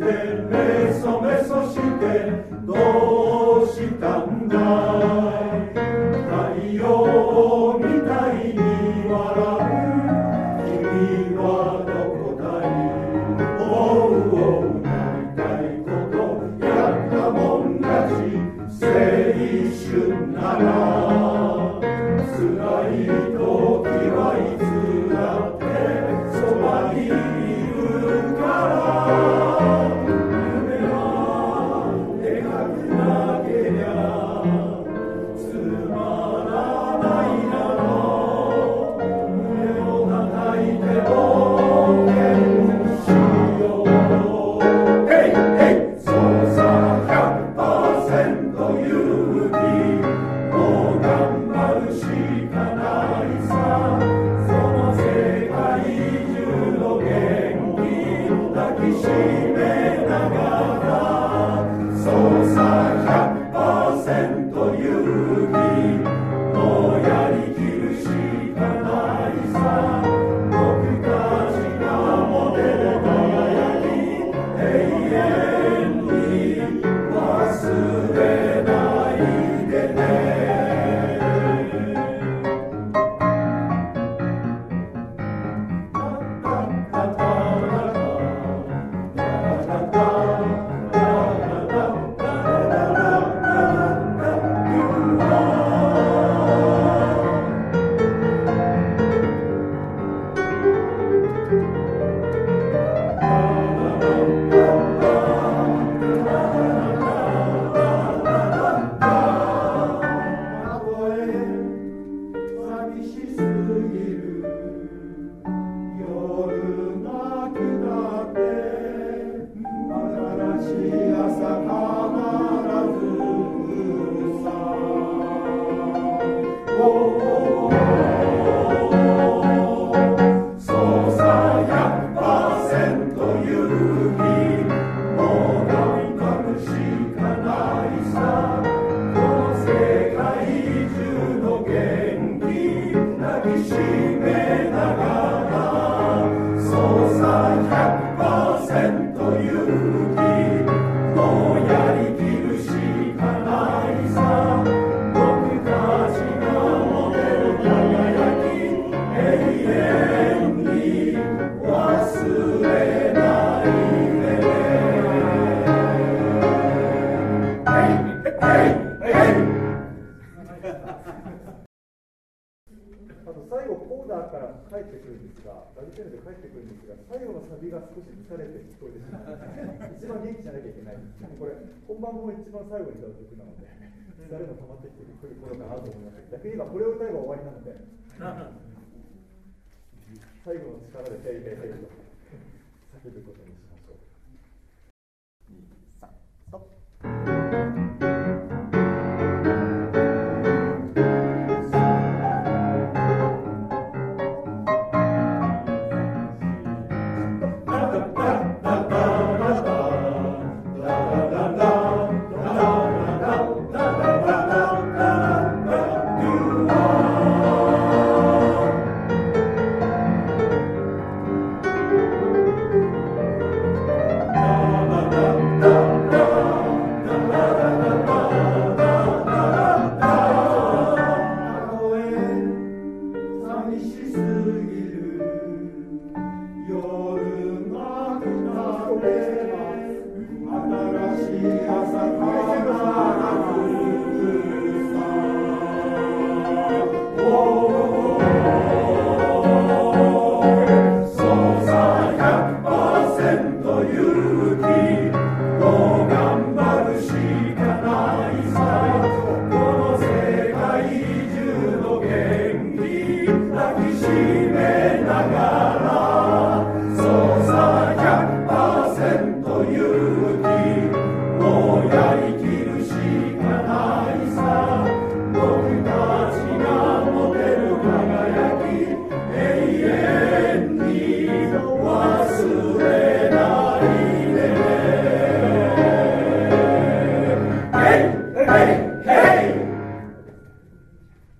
メソメソしてどうしたんだい。太陽みたいに笑う君はどこだい。おうおうなりたいことやったもん勝ち。青春なら辛い時はいつだってそばにいるから。夢はでかくなけりゃつまらないだろう。胸を叩いて冒険しよう。ヘイヘイそうさ 100% 勇気もう頑張るしかないさ。その世界中の元気抱きしめながら。そうさ 100% 勇気もうやりきるしかないさ。僕たちが持てる輝き永遠に忘れないでね。寂しすぎる夜なくなって新しい朝必ず来るさ。そうさ 100% 勇気もう頑張るしかないさ。この世界中の元気抱きしめながら。そうさ 100% 勇気もうやりきるしかないさ。僕たちが持てる輝き永遠に忘れないでね。 あと最後コーダーから帰ってくるんですが、ラブテールで帰ってくるんですが、最後のサビが少し疲れて聞こえてしまう。一番元気じゃなきゃいけない。でもこれ本番も一番最後に歌う曲なので、疲れも溜まってきてくる頃かなと思います。逆に言えばこれを歌えば終わりなので、最後の力でヘイヘイヘイと叫ぶことにします。